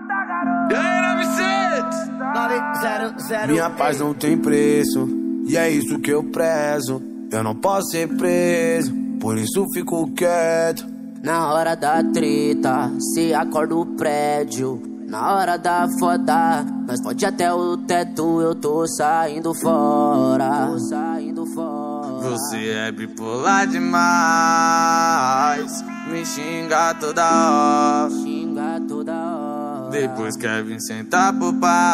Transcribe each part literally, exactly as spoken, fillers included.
Minha paz não tem preço, e é isso que eu prezo. Eu não posso ser preso, por isso fico quieto. Na hora da treta, se acorda o prédio. Na hora da foda, nós pode até o teto. Eu tô saindo fora, tô saindo fora. Você é bipolar demais, me xinga toda hora, xinga toda hora. Depois quer vir sentar pro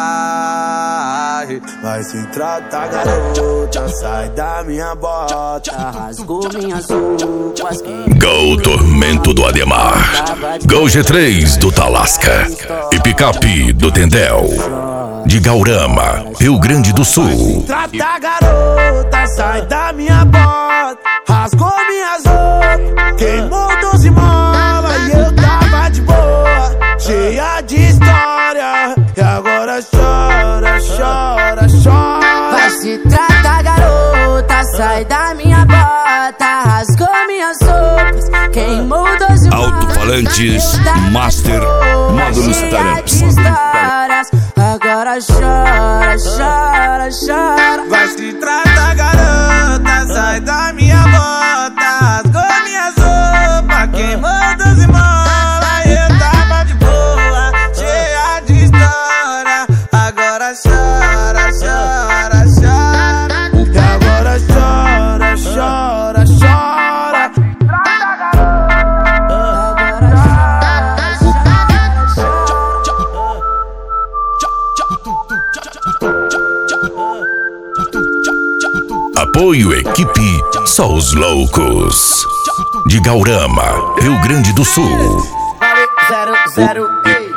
pai. Vai se tratar, garota, sai da minha bota. Rasgou minhas roupas. Gol Tormento do Ademar, Gol G três do Talasca e Picape do Tendel, de Gaurama, Rio Grande do Sul. Vai se tratar, garota, sai da minha bota. Rasgou minhas roupas, queimou doze molas e eu tava de boa, cheia de história, e agora chora, chora, chora. Vai se tratar, garota, sai da minha bota. Rasgou minhas roupas, queimou doze molas. Alto-falantes Master Módulos Taramps. Agora chora, chora, chora. Vai se tratar, garota, sai da minha bota. Rasgou minhas roupas, queimou doze molas e eu tava de boa, cheia de história. Agora chora, chora, chora. E agora chora, chora, chora. Apoio equipe Só os Loucos, de Gaurama, Rio Grande do Sul. Zero, zero, ei.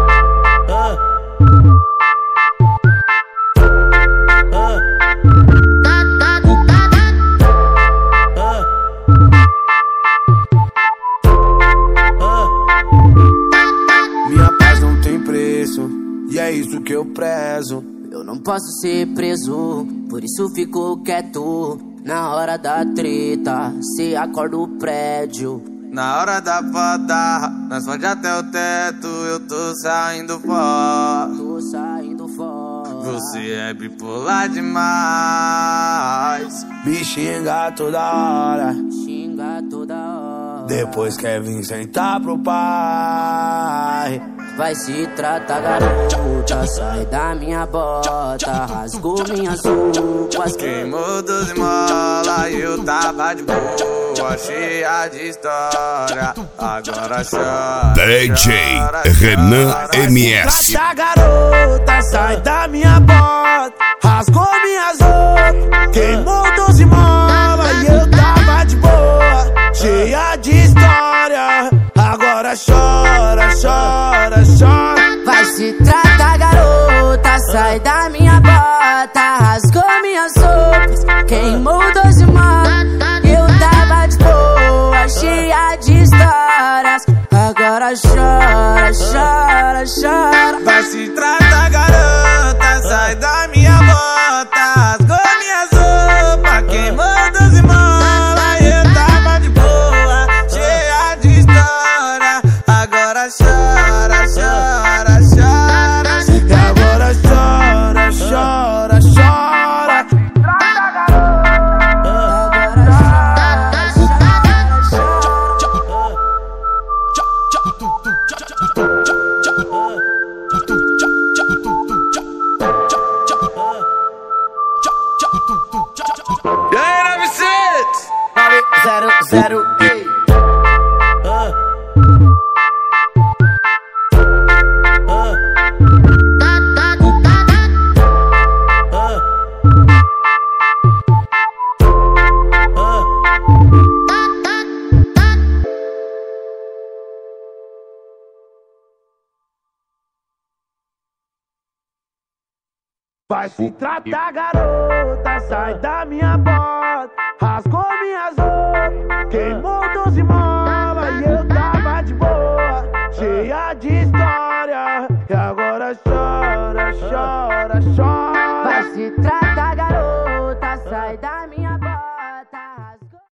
Minha paz não tem preço, e é isso que eu prezo. Eu não posso ser preso, por isso fico quieto. Na hora da treta, se acorda o prédio. Na hora da foda, nós pode até o teto. Eu tô saindo fora, Tô saindo fora. você é bipolar demais, me xinga toda hora, Xinga toda hora. depois quer vir sentar pro pai. Vai se tratar, garota, sai da minha bota. Rasgou minhas roupas, Queimou doze molas e eu tava de boa, cheia de história. Agora chora, D J chora, Renan chora. M S. Trata, garota, sai da minha bota. Rasgou minhas roupas, queimou doze molas e eu tava de boa, cheia de história. Agora chora, chora, chora. vai se tratar, garota, sai da minha bota. Rasgou minhas roupas, queimou doze molas. Eu tava de boa, cheia de histórias. Agora chora, chora, chora. Vai se tratar, garota, sai da minha bota. Rasgou minhas roupas, queimou doze molas. Eu tava de boa, cheia de história. Agora chora, chora, chora. E agora chora, chora, chora. E aí, nove seis? Zero, zero, ei. Vai se tratar, garota, sai da minha bota. Rasgou minhas roupas, queimou